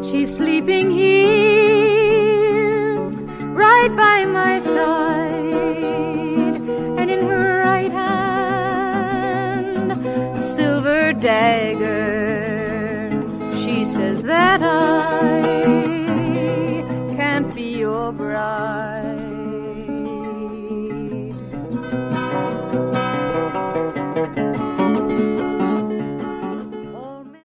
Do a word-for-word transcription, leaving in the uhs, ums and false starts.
She's sleeping here, right by my side, and in her right hand, a silver dagger. She says that I can't be your bride.